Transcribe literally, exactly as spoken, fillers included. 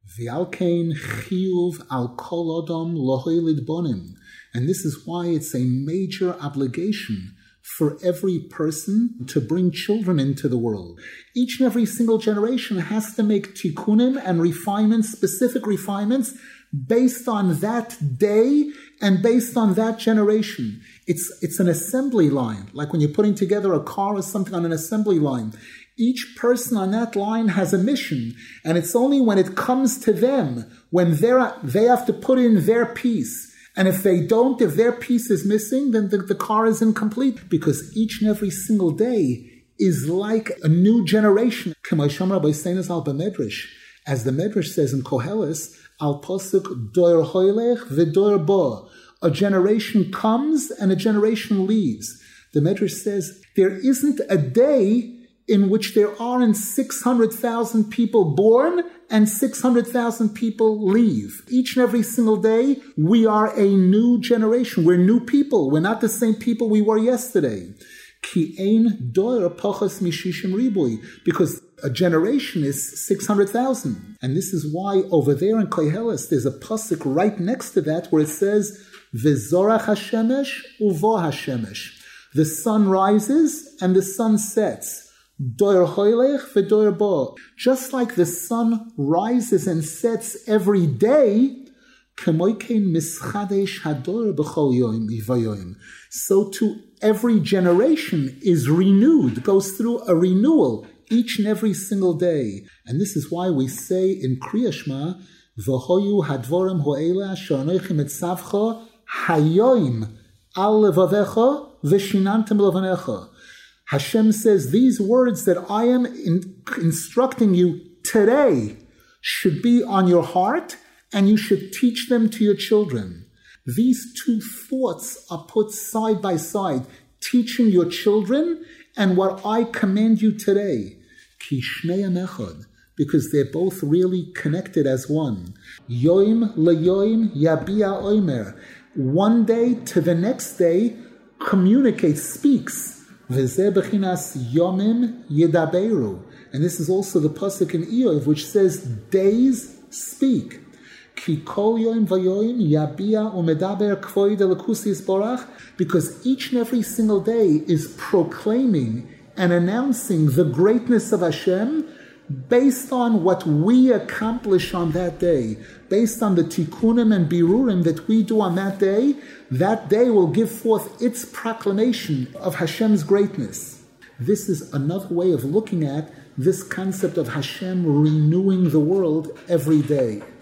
V'alkein chiyuv al kol adam lohoilid bonim. And this is why it's a major obligation for every person to bring children into the world. Each and every single generation has to make tikkunim and refinements, specific refinements, based on that day and based on that generation. It's, it's an assembly line, like when you're putting together a car or something on an assembly line. Each person on that line has a mission, and it's only when it comes to them, when they're, they have to put in their piece. And if they don't, if their piece is missing, then the, the car is incomplete, because each and every single day is like a new generation. As the Medrash says in Koheles, Al Posuk Dor Hoilech V'Dor Bo. A generation comes and a generation leaves. The Medrash says there isn't a day in which there aren't six hundred thousand people born and six hundred thousand people leave. Each and every single day, we are a new generation. We're new people. We're not the same people we were yesterday. Ki ein dor pachas mishishim ribui, because a generation is six hundred thousand. And this is why over there in Koheles, there's a pasuk right next to that where it says, V'zorach hashemesh uvo hashemesh. The sun rises and the sun sets. Dor hoilech v'dor bo. Just like the sun rises and sets every day, kemoikein mischadesh hador b'chol yom v'yom. So too, every generation is renewed, goes through a renewal each and every single day. And this is why we say in Kriya Shema, v'hoyu hadvorim ho'ela sh'anoichem etzavcha hayoim al levavecha v'shinantem levanecha. Hashem says, these words that I am in, instructing you today should be on your heart, and you should teach them to your children. These two thoughts are put side by side, teaching your children and what I command you today. Ki shnei echad, because they're both really connected as one. Yoim leyoim yabia oimer. One day to the next day communicates, speaks. V'zeh bechinas yomim yedaberu. And this is also the pasuk in Iyov, which says, days speak. Ki kol yoim vayoim yabia umedaber kvoid elakusi yisborach. Because each and every single day is proclaiming and announcing the greatness of Hashem based on what we accomplish on that day, based on the tikkunim and birurim that we do on that day. That day will give forth its proclamation of Hashem's greatness. This is another way of looking at this concept of Hashem renewing the world every day.